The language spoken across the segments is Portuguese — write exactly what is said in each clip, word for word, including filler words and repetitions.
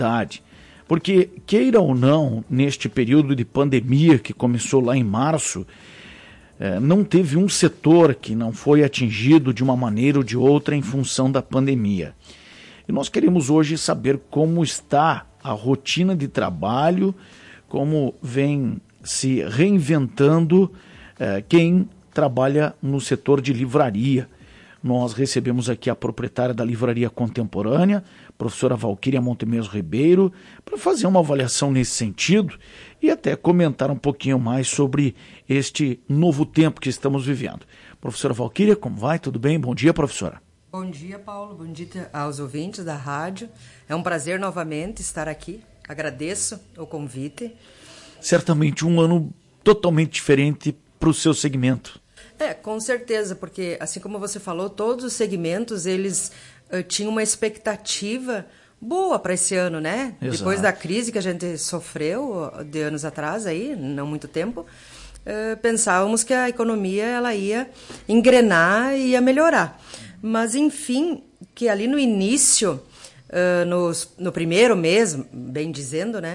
realidade. Porque, queira ou não, neste período de pandemia que começou lá em março, eh, não teve um setor que não foi atingido de uma maneira ou de outra em função da pandemia. E nós queremos hoje saber como está a rotina de trabalho, como vem se reinventando eh, quem trabalha no setor de livraria. Nós recebemos aqui a proprietária da Livraria Contemporânea, professora Valquíria Montemeso Ribeiro, para fazer uma avaliação nesse sentido e até comentar um pouquinho mais sobre este novo tempo que estamos vivendo. Professora Valquíria, como vai? Tudo bem? Bom dia, professora. Bom dia, Paulo. Bom dia aos ouvintes da rádio. É um prazer novamente estar aqui. Agradeço o convite. Certamente um ano totalmente diferente para o seu segmento. É, com certeza, porque assim como você falou, todos os segmentos, eles uh, tinham uma expectativa boa para esse ano, né? Exato. Depois da crise que a gente sofreu de anos atrás, aí, não muito tempo, uh, pensávamos que a economia ela ia engrenar e ia melhorar. Mas, enfim, que ali no início, uh, nos, no primeiro mês, bem dizendo, né,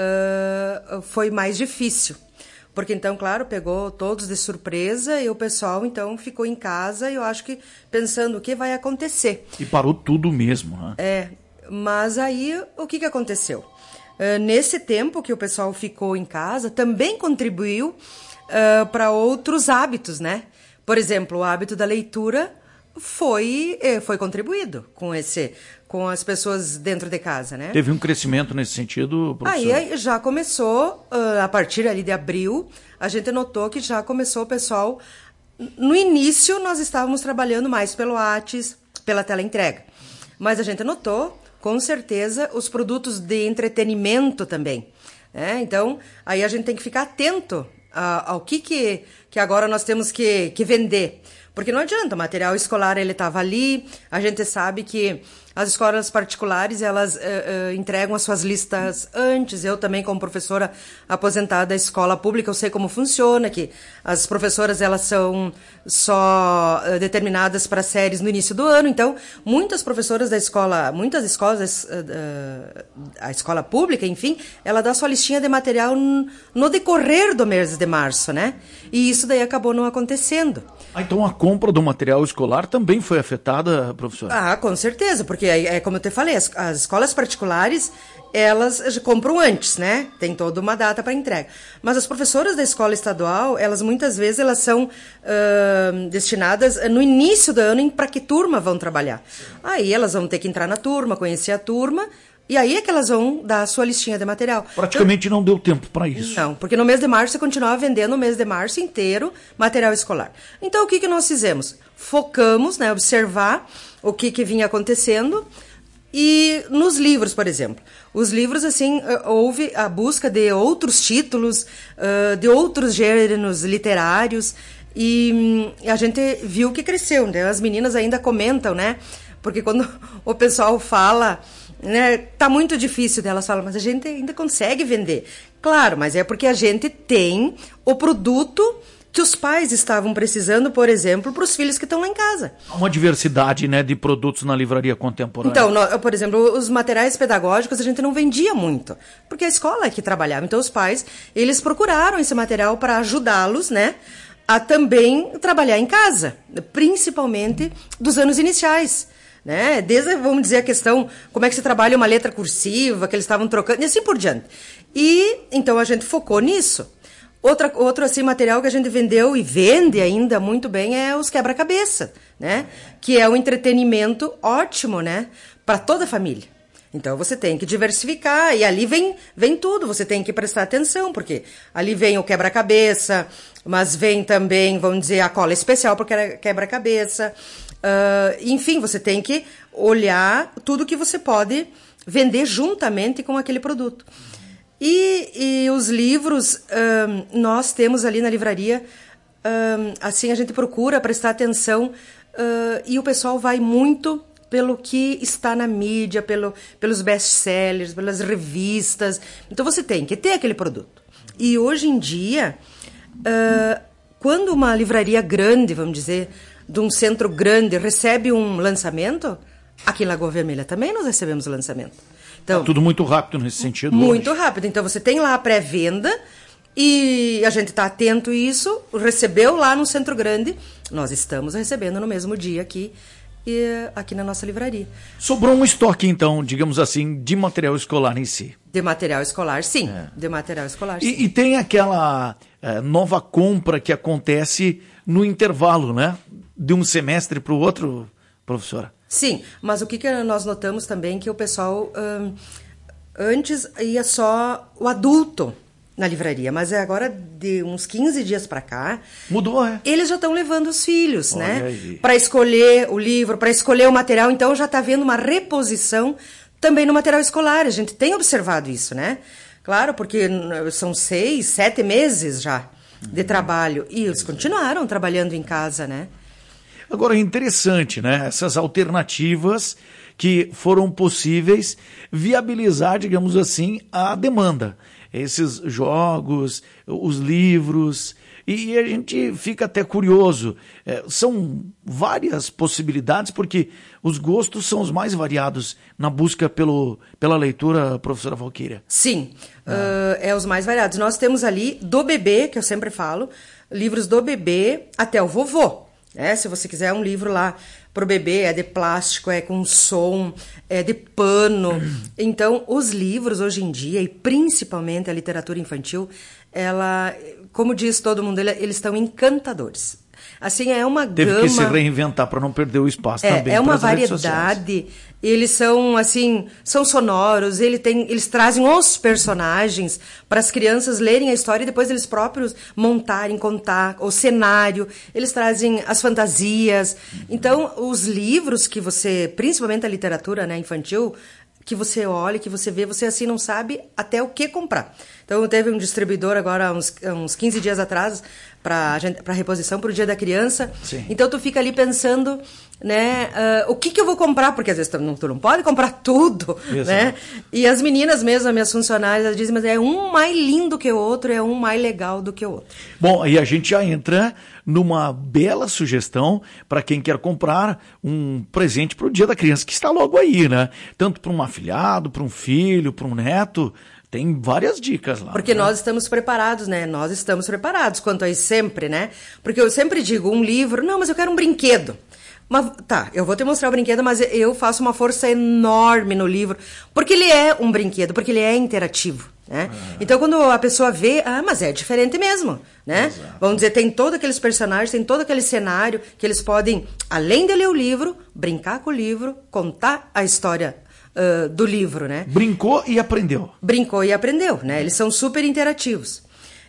uh, foi mais difícil. Porque, então, claro, pegou todos de surpresa e o pessoal, então, ficou em casa e eu acho que pensando o que vai acontecer. E parou tudo mesmo, né? É, mas aí o que, que aconteceu? Uh, nesse tempo que o pessoal ficou em casa, também contribuiu uh, para outros hábitos, né? Por exemplo, o hábito da leitura foi, foi contribuído com esse... com as pessoas dentro de casa, né? Teve um crescimento nesse sentido, professor? Aí já começou, uh, a partir ali de abril, a gente notou que já começou o pessoal... No início, nós estávamos trabalhando mais pelo WhatsApp, pela teleentrega. Mas a gente notou, com certeza, os produtos de entretenimento também. Né? Então, aí a gente tem que ficar atento a, ao que, que, que agora nós temos que, que vender. Porque não adianta, o material escolar ele estava ali, a gente sabe que as escolas particulares, elas uh, uh, entregam as suas listas antes. Eu também, como professora aposentada da escola pública, eu sei como funciona, que as professoras, elas são só uh, determinadas para séries no início do ano. Então, muitas professoras da escola, muitas escolas, uh, uh, a escola pública, enfim, ela dá sua listinha de material no decorrer do mês de março, né? E isso daí acabou não acontecendo. Ah, então a compra do material escolar também foi afetada, professora? Ah, com certeza, porque é como eu te falei, as, as escolas particulares, elas compram antes, né? Tem toda uma data para entrega. Mas as professoras da escola estadual, elas muitas vezes elas são uh, destinadas no início do ano para que turma vão trabalhar. Aí elas vão ter que entrar na turma, conhecer a turma, e aí é que elas vão dar a sua listinha de material. Praticamente então, não deu tempo para isso. Não, porque no mês de março você continuava vendendo o mês de março inteiro material escolar. Então o que, que nós fizemos? Focamos, né, observar o que, que vinha acontecendo. E nos livros, por exemplo, os livros, assim, houve a busca de outros títulos, de outros gêneros literários, e a gente viu que cresceu, né? As meninas ainda comentam, né? Porque quando o pessoal fala, né, tá muito difícil, delas falam, mas a gente ainda consegue vender. Claro, mas é porque a gente tem o produto que os pais estavam precisando, por exemplo, para os filhos que estão lá em casa. Uma diversidade, né, de produtos na livraria contemporânea. Então, no, por exemplo, os materiais pedagógicos a gente não vendia muito, porque a escola é que trabalhava. Então, os pais, eles procuraram esse material para ajudá-los, né, a também trabalhar em casa, principalmente dos anos iniciais. Né? Desde, vamos dizer, a questão, como é que se trabalha uma letra cursiva, que eles estavam trocando, e assim por diante. E, então, a gente focou nisso. Outra, outro assim, material que a gente vendeu e vende ainda muito bem é os quebra-cabeça, né? Que é um entretenimento ótimo, né? Para toda a família. Então, você tem que diversificar, e ali vem, vem tudo, você tem que prestar atenção, porque ali vem o quebra-cabeça, mas vem também, vamos dizer, a cola especial porque é quebra-cabeça. Uh, enfim, você tem que olhar tudo que você pode vender juntamente com aquele produto. E, e os livros, um, nós temos ali na livraria, um, assim, a gente procura prestar atenção, uh, e o pessoal vai muito pelo que está na mídia, pelo, pelos best-sellers, pelas revistas. Então, você tem que ter aquele produto. E hoje em dia, uh, quando uma livraria grande, vamos dizer, de um centro grande, recebe um lançamento, aqui em Lagoa Vermelha também nós recebemos lançamento. Então, tudo muito rápido nesse sentido. Muito hoje. rápido. Então você tem lá a pré-venda e a gente está atento a isso, recebeu lá no Centro Grande, nós estamos recebendo no mesmo dia aqui, e, aqui na nossa livraria. Sobrou um estoque, então, digamos assim, de material escolar em si. De material escolar, sim. É. De material escolar, sim. E, e tem aquela é, nova compra que acontece no intervalo, né? De um semestre para o outro, professora. Sim, mas o que, que nós notamos também que o pessoal, hum, antes ia só o adulto na livraria, mas é agora de uns quinze dias para cá... Mudou, é? Eles já estão levando os filhos, olha, né? Para escolher o livro, para escolher o material, então já está havendo uma reposição também no material escolar, a gente tem observado isso, né? Claro, porque são seis, sete meses já de uhum. trabalho, e eles continuaram trabalhando em casa, né? Agora, é interessante, né? Essas alternativas que foram possíveis viabilizar, digamos assim, a demanda. Esses jogos, os livros, e a gente fica até curioso. É, são várias possibilidades, porque os gostos são os mais variados na busca pelo, pela leitura, professora Valquíria. Sim, ah. uh, é os mais variados. Nós temos ali do bebê, que eu sempre falo, livros do bebê até o vovô. É, se você quiser um livro lá para o bebê, é de plástico, é com som, é de pano. Então, os livros hoje em dia, e principalmente a literatura infantil, ela, como diz todo mundo, eles estão encantadores. Assim, é uma Teve gama... que se reinventar para não perder o espaço é, também. É uma variedade. Eles são, assim, são sonoros, ele tem, eles trazem os personagens para as crianças lerem a história e depois eles próprios montarem, contar o cenário. Eles trazem as fantasias. Então, os livros que você, principalmente a literatura, né, infantil, que você olha, que você vê, você assim não sabe até o que comprar. Então, teve um distribuidor agora, uns, uns quinze dias atrás, para reposição para o Dia da Criança. Sim. Então, tu fica ali pensando, né, uh, o que, que eu vou comprar, porque às vezes tu não, tu não pode comprar tudo, exato, né? E as meninas mesmo, as minhas funcionárias, elas dizem, mas é um mais lindo que o outro, é um mais legal do que o outro. Bom, aí a gente já entra numa bela sugestão para quem quer comprar um presente para o Dia da Criança, que está logo aí, né? Tanto para um afilhado, para um filho, para um neto. Tem várias dicas lá. Porque né? nós estamos preparados, né? Nós estamos preparados quanto a isso sempre, né? Porque eu sempre digo, um livro, não, mas eu quero um brinquedo. Mas, tá, eu vou te mostrar o brinquedo, mas eu faço uma força enorme no livro, porque ele é um brinquedo, porque ele é interativo, né? Ah. Então, quando a pessoa vê, ah, mas é diferente mesmo, né? Exato. Vamos dizer, tem todos aqueles personagens, tem todo aquele cenário que eles podem, além de ler o livro, brincar com o livro, contar a história Uh, do livro, né? Brincou e aprendeu. Brincou e aprendeu, né? Eles são super interativos.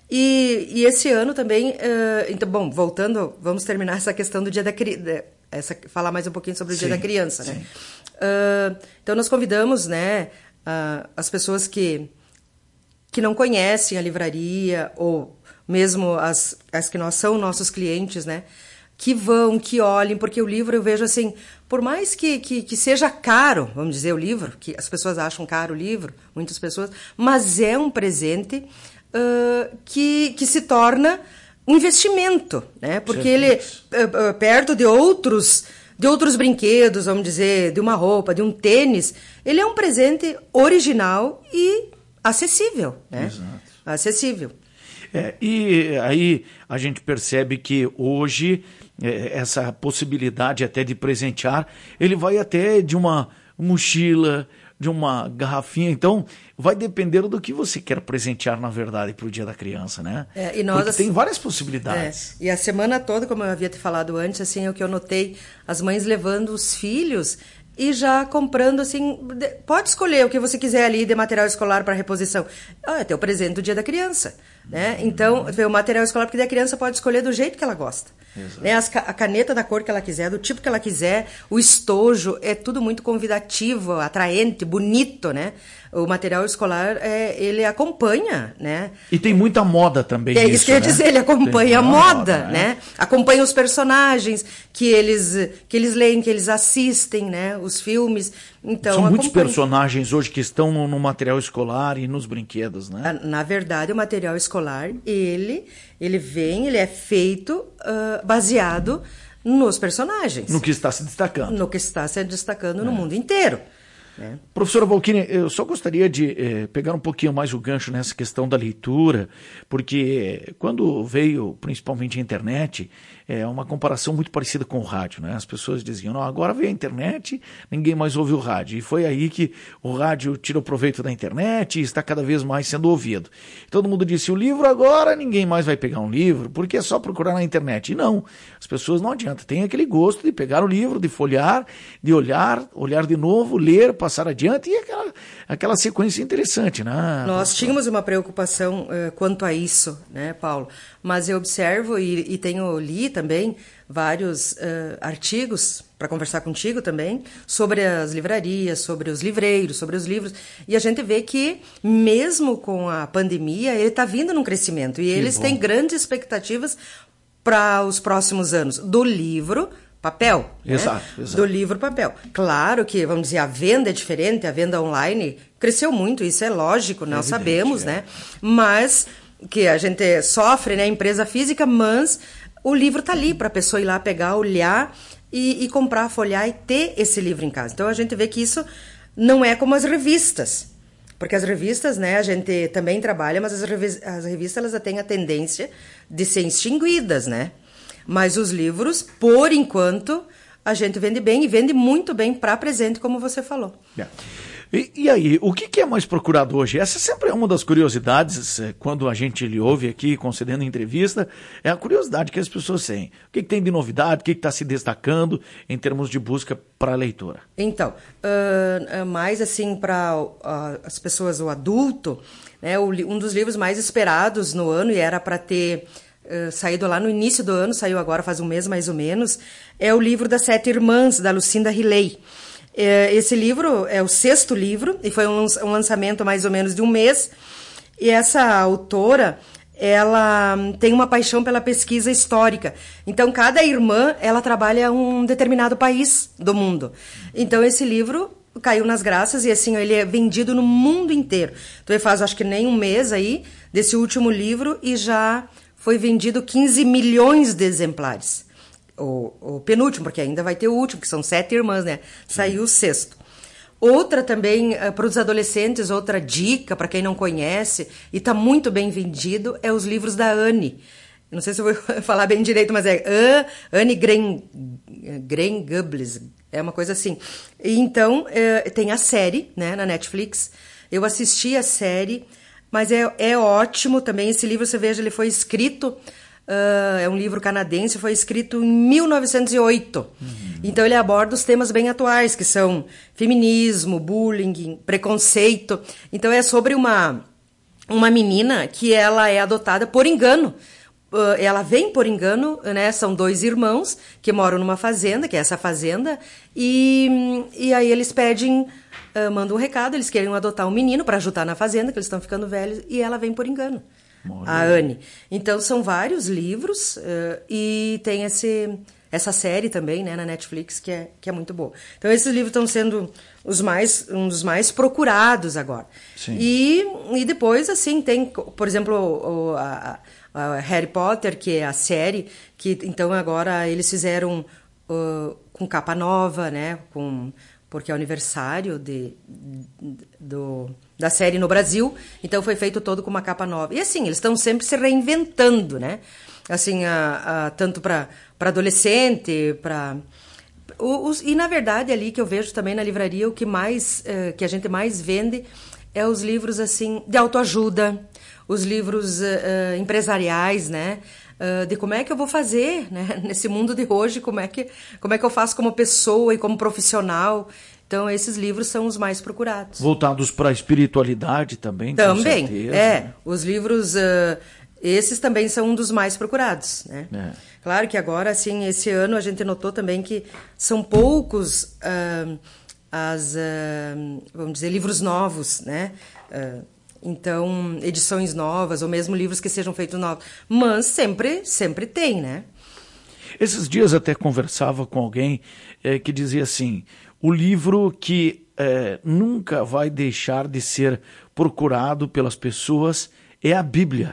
E, e esse ano também, uh, então, bom, voltando, vamos terminar essa questão do Dia da Criança, falar mais um pouquinho sobre o sim, Dia da Criança, sim. né? Uh, então, nós convidamos, né, uh, as pessoas que, que não conhecem a livraria, ou mesmo as, as que nós são nossos clientes, né? Que vão, que olhem, porque o livro eu vejo assim, por mais que, que, que seja caro, vamos dizer, o livro, que as pessoas acham caro o livro, muitas pessoas, mas é um presente uh, que, que se torna um investimento, né? Porque ele, uh, uh, perto de outros, de outros brinquedos, vamos dizer, de uma roupa, de um tênis, ele é um presente original e acessível, né? Exato. Acessível. É, e aí a gente percebe que hoje é, essa possibilidade até de presentear, ele vai até de uma mochila, de uma garrafinha, então vai depender do que você quer presentear, na verdade, para o Dia da Criança, né? É, e nós, porque tem várias possibilidades. É, e a semana toda, como eu havia te falado antes, assim, é o que eu notei, as mães levando os filhos e já comprando, assim, pode escolher o que você quiser ali de material escolar para reposição. Ah, é teu presente do Dia da Criança, né? Então, o material escolar, porque a criança pode escolher do jeito que ela gosta. Né? As, a caneta da cor que ela quiser, do tipo que ela quiser, o estojo, é tudo muito convidativo, atraente, bonito, né? O material escolar, é, ele acompanha, né? E tem muita moda também. É isso, isso que eu ia né? dizer, ele acompanha a moda, moda né? né? Acompanha os personagens que eles, que eles leem, que eles assistem, né? Os filmes. Então, são muitos acompanha. personagens hoje que estão no, no material escolar e nos brinquedos, né? Na verdade, o material escolar, ele, ele vem, ele é feito uh, baseado nos personagens. No que está se destacando. No que está se destacando é. no mundo inteiro. né? Professora Valquíria, eu só gostaria de eh, pegar um pouquinho mais o gancho nessa questão da leitura, porque quando veio principalmente a internet, é uma comparação muito parecida com o rádio, né? As pessoas diziam, não, agora veio a internet, ninguém mais ouve o rádio. E foi aí que o rádio tirou proveito da internet e está cada vez mais sendo ouvido. Todo mundo disse, o livro agora, ninguém mais vai pegar um livro, porque é só procurar na internet. E não, as pessoas não adianta, tem aquele gosto de pegar o livro, de folhear, de olhar, olhar de novo, ler, passar adiante, e aquela, aquela sequência interessante, né? Nós tínhamos uma preocupação uh, quanto a isso, né, Paulo? Mas eu observo e, e tenho li também vários uh, artigos para conversar contigo também sobre as livrarias, sobre os livreiros, sobre os livros, e a gente vê que mesmo com a pandemia ele está vindo num crescimento e que eles bom. Têm grandes expectativas para os próximos anos do livro papel, exato, né? exato. Do livro papel. Claro que, vamos dizer, a venda é diferente, a venda online cresceu muito, isso é lógico, nós é evidente, sabemos, é. Né? Mas que a gente sofre, né, empresa física, mas o livro tá ali para a pessoa ir lá pegar, olhar e, e comprar, folhear e ter esse livro em casa. Então a gente vê que isso não é como as revistas, porque as revistas, né, a gente também trabalha, mas as revistas, as revistas elas têm a tendência de ser extinguidas, né? Mas os livros, por enquanto, a gente vende bem e vende muito bem para presente, como você falou. É. E, e aí, o que, que é mais procurado hoje? Essa sempre é uma das curiosidades, quando a gente lhe ouve aqui, concedendo entrevista, é a curiosidade que as pessoas têm. O que, que tem de novidade, o que está se destacando em termos de busca para a leitura? Então, uh, mais assim para uh, as pessoas, o adulto, né, o, um dos livros mais esperados no ano, e era para ter uh, saído lá no início do ano, saiu agora faz um mês mais ou menos, é o livro das Sete Irmãs, da Lucinda Riley. Esse livro é o sexto livro e foi um lançamento mais ou menos de um mês. E essa autora, ela tem uma paixão pela pesquisa histórica. Então, cada irmã, ela trabalha em um determinado país do mundo. Então, esse livro caiu nas graças e, assim, ele é vendido no mundo inteiro. Então, ele faz, acho que nem um mês aí, desse último livro e já foi vendido quinze milhões de exemplares. O, o penúltimo, porque ainda vai ter o último, que são sete irmãs, né? Saiu o sexto. Outra também, uh, para os adolescentes, outra dica, para quem não conhece, e está muito bem vendido, é os livros da Anne. Não sei se eu vou falar bem direito, mas é uh, Anne Green Gables, é uma coisa assim. E então, uh, tem a série, né, na Netflix. Eu assisti a série, mas é, é ótimo também. Esse livro, você veja, ele foi escrito... Uh, é um livro canadense, foi escrito em mil novecentos e oito. Uhum. Então ele aborda os temas bem atuais, que são feminismo, bullying, preconceito. Então é sobre uma, uma menina que ela é adotada por engano. Uh, ela vem por engano, né? São dois irmãos que moram numa fazenda, que é essa fazenda, e, e aí eles pedem, uh, mandam um recado, eles querem adotar um menino para ajudar na fazenda, que eles estão ficando velhos, e ela vem por engano. Morreu. A Anne. Então, são vários livros uh, e tem esse, essa série também, né, na Netflix, que é, que é muito boa. Então, esses livros estão sendo os mais, um dos mais procurados agora. Sim. E, e depois, assim, tem, por exemplo, o, a, a Harry Potter, que é a série, que então agora eles fizeram uh, com capa nova, né, com... porque é o aniversário de, do, da série no Brasil, então foi feito todo com uma capa nova. E assim, eles estão sempre se reinventando, né? Assim, a, a, tanto para adolescente, para... E, na verdade, ali que eu vejo também na livraria, o que mais, uh, que a gente mais vende é os livros, assim, de autoajuda, os livros uh, empresariais, né? Uh, de como é que eu vou fazer, né? Nesse mundo de hoje, como é, que, como é que eu faço como pessoa e como profissional. Então, esses livros são os mais procurados. Voltados para a espiritualidade também, também, com certeza. É, os livros, uh, esses também são um dos mais procurados, né? É. Claro que agora, assim, esse ano a gente notou também que são poucos uh, as, uh, vamos dizer, livros novos, né? Uh, Então, edições novas, ou mesmo livros que sejam feitos novos. Mas sempre, sempre tem, né? Esses dias até conversava com alguém é, que dizia assim, o livro que é, nunca vai deixar de ser procurado pelas pessoas é a Bíblia.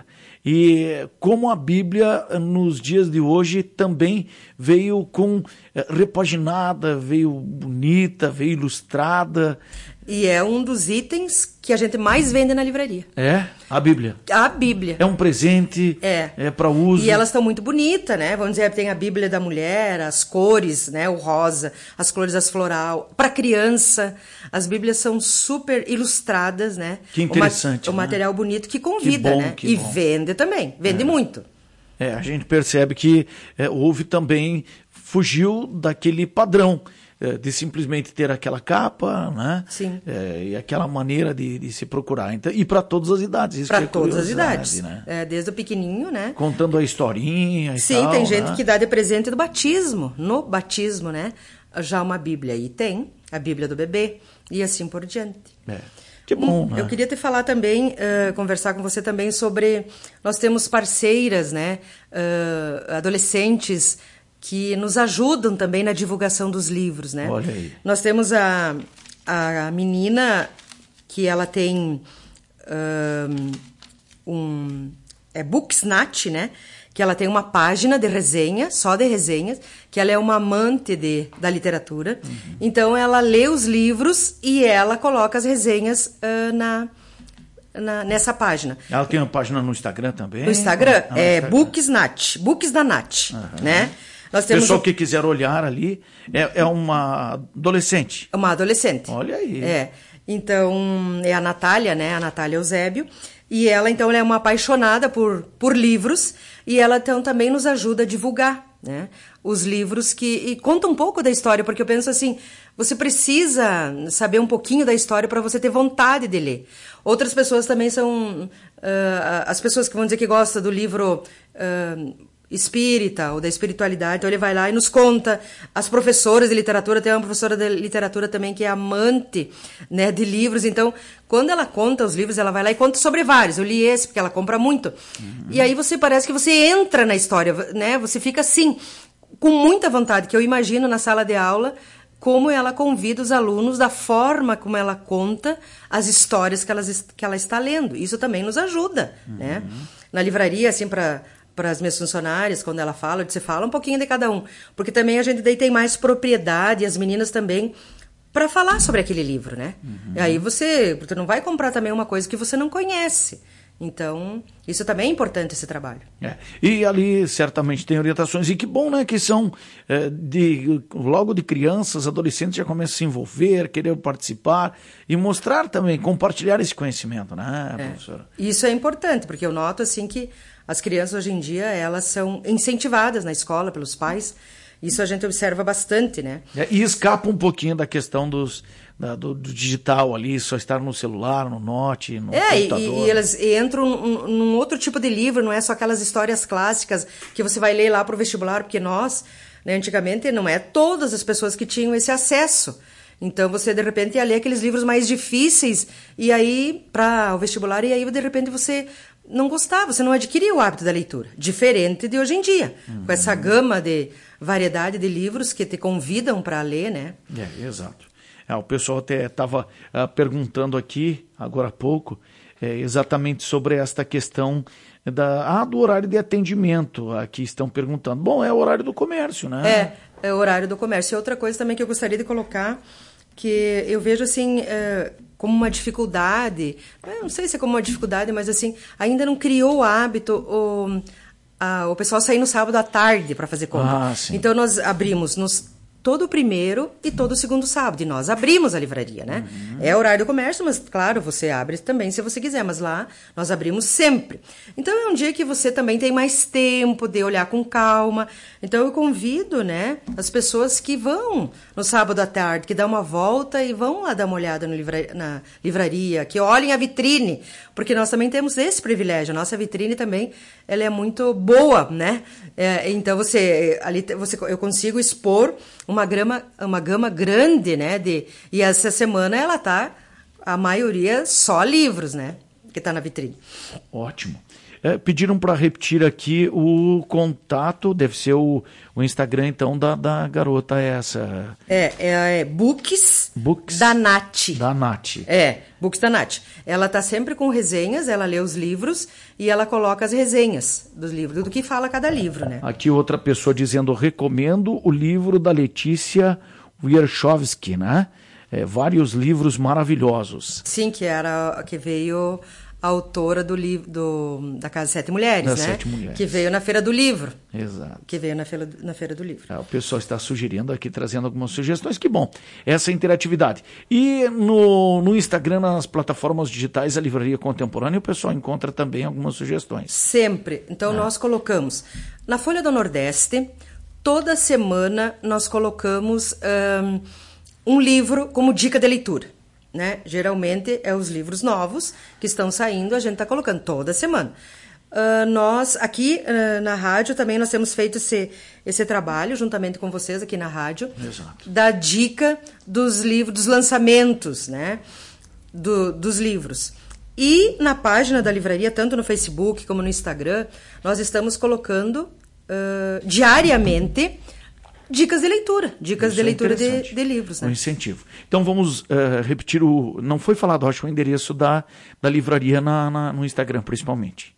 E como a Bíblia, nos dias de hoje, também veio com repaginada, veio bonita, veio ilustrada. E é um dos itens que a gente mais vende na livraria. É? A Bíblia? A Bíblia. É um presente, é, é para uso. E elas estão muito bonitas, né? Vamos dizer, tem a Bíblia da mulher, as cores, né? O rosa, as cores das floral. Para criança, as Bíblias são super ilustradas, né? Que interessante. O, ma- né? o material bonito que convida, que bom, né? Que e bom. vende também, vende é. muito. É, a gente percebe que é, houve também, fugiu daquele padrão de simplesmente ter aquela capa, né? Sim. É, e aquela maneira de, de se procurar. Então, e para todas as idades. Para todas as idades. Né? É, desde o pequenininho, né? Contando a historinha e Sim, tal, tem gente né? que dá de presente do batismo, no batismo, né? Já uma Bíblia aí tem, a Bíblia do bebê, e assim por diante. É. Que bom, hum, né? Eu queria te falar também, uh, conversar com você também sobre... Nós temos parceiras, né? Uh, adolescentes que nos ajudam também na divulgação dos livros, né? Olha aí. Nós temos a, a menina que ela tem um, um é Booksnatch, né? Que ela tem uma página de resenha, só de resenhas, que ela é uma amante de, da literatura. Uhum. Então, ela lê os livros e ela coloca as resenhas uh, na, na, nessa página. Ela tem uma página no Instagram também? No Instagram, ah, é Instagram. Booksnatch, Books da Nath, uhum. né? Nós temos pessoal um... que quiser olhar ali, é, é uma adolescente. Uma adolescente. Olha aí. É. Então, é a Natália, né? A Natália Eusébio. E ela, então, ela é uma apaixonada por, por livros. E ela, então, também nos ajuda a divulgar, né? Os livros que... E conta um pouco da história, porque eu penso assim, você precisa saber um pouquinho da história para você ter vontade de ler. Outras pessoas também são... Uh, as pessoas que vão dizer que gostam do livro... Uh, espírita ou da espiritualidade, então ele vai lá e nos conta. As professoras de literatura, tem uma professora de literatura também que é amante, né, de livros, então quando ela conta os livros, ela vai lá e conta sobre vários. Eu li esse porque ela compra muito. Uhum. E aí você parece que você entra na história, né? Você fica assim, com muita vontade, que eu imagino na sala de aula como ela convida os alunos, da forma como ela conta as histórias que, elas, que ela está lendo. Isso também nos ajuda, uhum. né? Na livraria, assim, para para as minhas funcionárias, quando ela fala, você fala um pouquinho de cada um. Porque também a gente daí tem mais propriedade, as meninas também, para falar sobre aquele livro, né? Uhum. E aí você, você não vai comprar também uma coisa que você não conhece. Então, isso também é importante, esse trabalho. É. E ali certamente tem orientações, e que bom, né, que são é, de, logo de crianças, adolescentes já começam a se envolver, querer participar e mostrar também, compartilhar esse conhecimento, né, é. professora? Isso é importante, porque eu noto assim que as crianças hoje em dia, elas são incentivadas na escola pelos pais. Isso a gente observa bastante, né? É, e escapa um pouquinho da questão dos, da, do, do digital ali, só estar no celular, no note, no é, computador. E, e elas entram num, num outro tipo de livro, não é só aquelas histórias clássicas que você vai ler lá para o vestibular, porque nós, né, antigamente, não é todas as pessoas que tinham esse acesso. Então, você, de repente, ia ler aqueles livros mais difíceis, e aí, para o vestibular, e aí, de repente, você não gostava, você não adquiria o hábito da leitura. Diferente de hoje em dia, uhum. com essa gama de variedade de livros que te convidam para ler, né? É, exato. É, o pessoal até estava uh, perguntando aqui, agora há pouco, é, exatamente sobre esta questão da, ah, do horário de atendimento. Aqui estão perguntando. Bom, é o horário do comércio, né? É, é o horário do comércio. E outra coisa também que eu gostaria de colocar, que eu vejo assim... É, como uma dificuldade, não sei se é como uma dificuldade, mas assim, ainda não criou o hábito o, a, o pessoal sair no sábado à tarde para fazer compra. Ah, sim. Então nós abrimos nos, todo o primeiro e todo o segundo sábado, e nós abrimos a livraria, né? Uhum. É horário do comércio, mas claro, você abre também se você quiser, mas lá nós abrimos sempre. Então é um dia que você também tem mais tempo de olhar com calma. Então eu convido, né, as pessoas que vão no sábado à tarde, que dão uma volta e vão lá dar uma olhada no livra- na livraria, que olhem a vitrine, porque nós também temos esse privilégio. A nossa vitrine também, ela é muito boa, né? É, então você, ali você, eu consigo expor uma gama, uma gama grande, né? De, e essa semana ela tá, a maioria, só livros, né? que está na vitrine. Ótimo. É, pediram para repetir aqui o contato, deve ser o, o Instagram, então, da, da garota essa. É, é, é Books, Books da Nath. Da Nath. É, Books da Nath. Ela tá sempre com resenhas, ela lê os livros e ela coloca as resenhas dos livros, do que fala cada livro, né? Aqui outra pessoa dizendo, recomendo o livro da Letícia Wierchowski, né? É, vários livros maravilhosos. Sim, que era que veio... a autora do livro do, da Casa Sete Mulheres, das né? Sete Mulheres. Que veio na Feira do Livro. Exato. Que veio na Feira, na Feira do Livro. É, o pessoal está sugerindo aqui, trazendo algumas sugestões. Que bom, essa interatividade. E no, no Instagram, nas plataformas digitais, a Livraria Contemporânea, o pessoal encontra também algumas sugestões. Sempre. Então, é. nós colocamos na Folha do Nordeste, toda semana nós colocamos um, um livro como dica de leitura. Né? Geralmente é os livros novos que estão saindo, a gente está colocando toda semana. Uh, nós, aqui uh, na rádio, também nós temos feito esse, esse trabalho, juntamente com vocês aqui na rádio, Exato. da dica dos livros, dos lançamentos, né? Do, dos livros. E na página da livraria, tanto no Facebook como no Instagram, nós estamos colocando uh, diariamente... dicas de leitura, dicas Isso de leitura é de, de livros. Né? Um incentivo. Então vamos uh, repetir o... Não foi falado, acho, o endereço da, da livraria na, na, no Instagram, principalmente.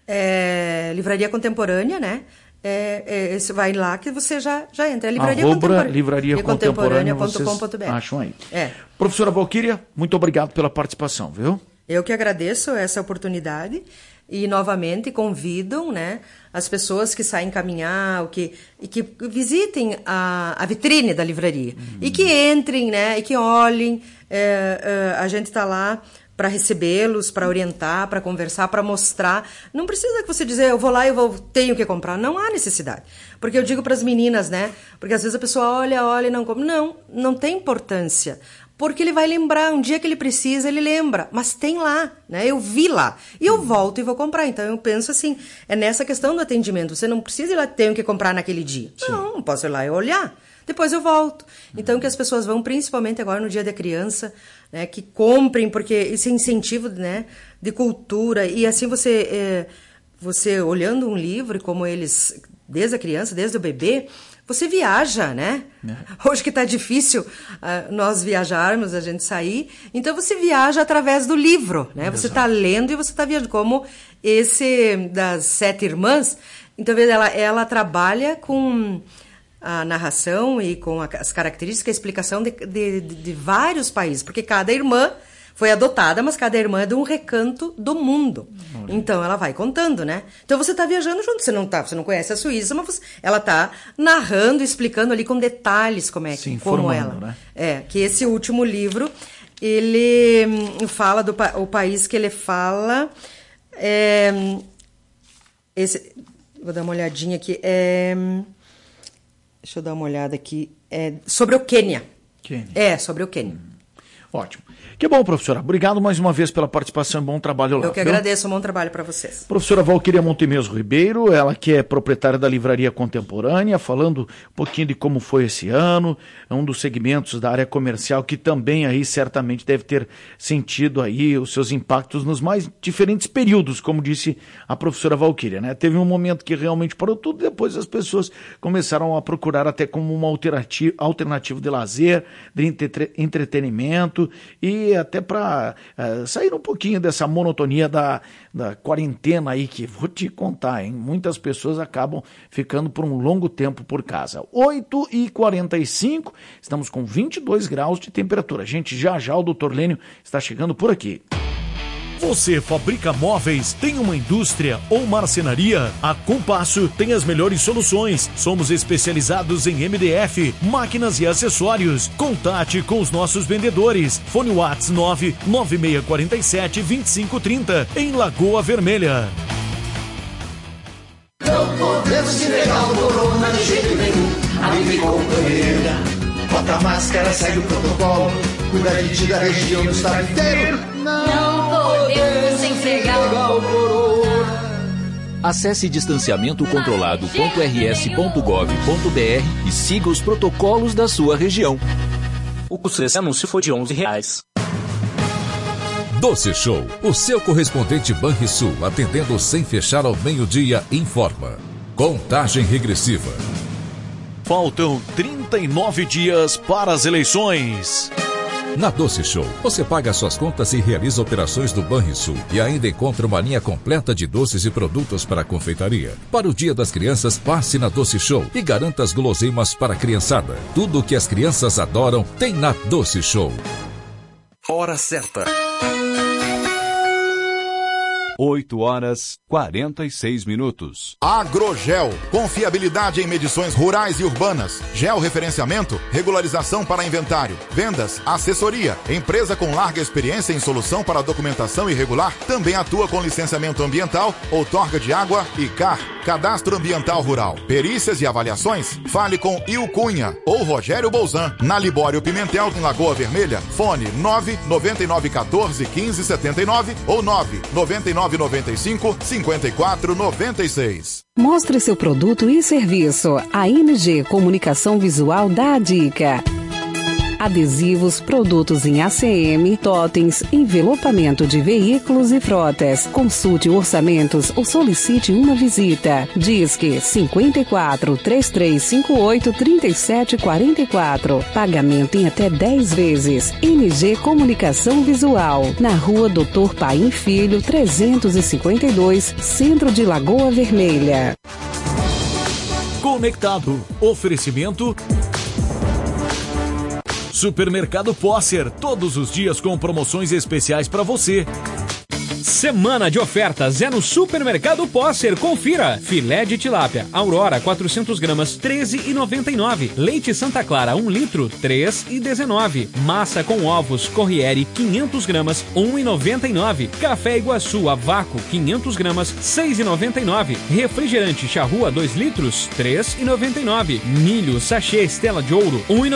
É, Livraria Contemporânea, né? É, é, vai lá que você já, já entra. É Livraria Arroba Contemporânea. livraria contemporânea ponto com ponto b r. Acham aí. É. Professora Valquíria, muito obrigado pela participação, viu? Eu que agradeço essa oportunidade. E, novamente, convidam, né, as pessoas que saem caminhar, ou que, e que visitem a, a vitrine da livraria. Uhum. E que entrem, né, e que olhem. É, é, a gente está lá para recebê-los, para orientar, para conversar, para mostrar. Não precisa que você dizer, eu vou lá e eu vou, tenho que comprar. Não há necessidade. Porque eu digo para as meninas, né, porque às vezes a pessoa olha, olha e não compra. Não, não tem importância. Porque ele vai lembrar, um dia que ele precisa, ele lembra. Mas tem lá, né? Eu vi lá. E eu volto e vou comprar. Então, eu penso assim, é nessa questão do atendimento. Você não precisa ir lá, tenho que comprar naquele dia. Sim. Não, posso ir lá e olhar. Depois eu volto. Então, que as pessoas vão, principalmente agora no Dia da Criança, né? Que comprem, porque esse incentivo, né? De cultura. E assim, você, é, você olhando um livro, como eles, desde a criança, desde o bebê... Você viaja, né? É. Hoje que está difícil uh, nós viajarmos, a gente sair. Então, você viaja através do livro, né? Exato. Você está lendo e você está viajando. Como esse das Sete Irmãs. Então, ela, ela trabalha com a narração e com a, as características, a explicação de, de, de vários países. Porque cada irmã foi adotada, mas cada irmã é de um recanto do mundo. Olha. Então, ela vai contando, né? Então, você está viajando junto. Você não, tá, você não conhece a Suíça, mas você, ela está narrando, explicando ali com detalhes como é Sim, como ela. Né? É, que esse último livro, ele fala do o país que ele fala... É, esse, vou dar uma olhadinha aqui. É, deixa eu dar uma olhada aqui. É, sobre o Quênia. Quênia. É, sobre o Quênia. Hum. Ótimo. Que bom, professora. Obrigado mais uma vez pela participação e bom trabalho lá. Eu que viu? agradeço, um bom trabalho para vocês. Professora Valquíria Montemesro Ribeiro, ela que é proprietária da Livraria Contemporânea, falando um pouquinho de como foi esse ano, é um dos segmentos da área comercial que também aí certamente deve ter sentido aí os seus impactos nos mais diferentes períodos, como disse a professora Valquíria, né? Teve um momento que realmente parou tudo, depois as pessoas começaram a procurar até como uma alternativa, alternativa de lazer, de entre, entretenimento e até para uh, sair um pouquinho dessa monotonia da, da quarentena aí, que vou te contar, hein? Muitas pessoas acabam ficando por um longo tempo por casa. oito e quarenta e cinco, estamos com vinte e dois graus de temperatura. Gente, já já o doutor Lênio está chegando por aqui. Você fabrica móveis, tem uma indústria ou marcenaria? A Compasso tem as melhores soluções. Somos especializados em M D F, máquinas e acessórios. Contate com os nossos vendedores. Fone WhatsApp nove nove seis quatro sete, dois cinco três zero em Lagoa Vermelha. Não podemos se negar o corona de jeito nenhum. Amiga e companheira, bota a máscara, segue o protocolo. Cuida de ti, da região, do estado inteiro. Não podemos entregar o corona. Acesse distanciamento controlado ponto r s ponto gov ponto b r e siga os protocolos da sua região. O custo desse anúncio foi de onze reais. Doce Show, o seu correspondente Banrisul, atendendo sem fechar ao meio-dia, informa. Contagem regressiva. Faltam trinta e nove dias para as eleições. Na Doce Show, você paga suas contas e realiza operações do Banrisul e ainda encontra uma linha completa de doces e produtos para a confeitaria. Para o Dia das Crianças, passe na Doce Show e garanta as guloseimas para a criançada. Tudo o que as crianças adoram tem na Doce Show. Hora certa. oito horas quarenta e seis minutos. Agrogel, confiabilidade em medições rurais e urbanas. Georreferenciamento, regularização para inventário, vendas, assessoria. Empresa com larga experiência em solução para documentação irregular. Também atua com licenciamento ambiental, outorga de água e C A R, Cadastro Ambiental Rural. Perícias e avaliações? Fale com Il Cunha ou Rogério Bolzan. Na Libório Pimentel, em Lagoa Vermelha. Fone nove nove nove um quatro um cinco sete nove ou nove nove nove nove cinco cinco quatro nove seis. Mostre seu produto e serviço. A N G Comunicação Visual dá a dica. Adesivos, produtos em A C M, totens, envelopamento de veículos e frotas. Consulte orçamentos ou solicite uma visita. Disque cinco quatro, três três cinco oito, três sete quatro quatro. Pagamento em até dez vezes. N G Comunicação Visual. Na rua Doutor Paim Filho, trezentos e cinquenta e dois, Centro de Lagoa Vermelha. Conectado. Oferecimento... Supermercado Posser, todos os dias com promoções especiais para você. Semana de ofertas é no Supermercado Posser. Confira. Filé de tilápia Aurora quatrocentas gramas, treze reais e noventa e nove centavos. Leite Santa Clara um litro, três reais e dezenove centavos. Massa com ovos Corriere quinhentas gramas, um real e noventa e nove centavos. Café Iguaçu a vácuo quinhentas gramas, seis reais e noventa e nove centavos. Refrigerante Charrua dois litros, três reais e noventa e nove centavos. Milho sachê Estela de Ouro um real e noventa e nove centavos.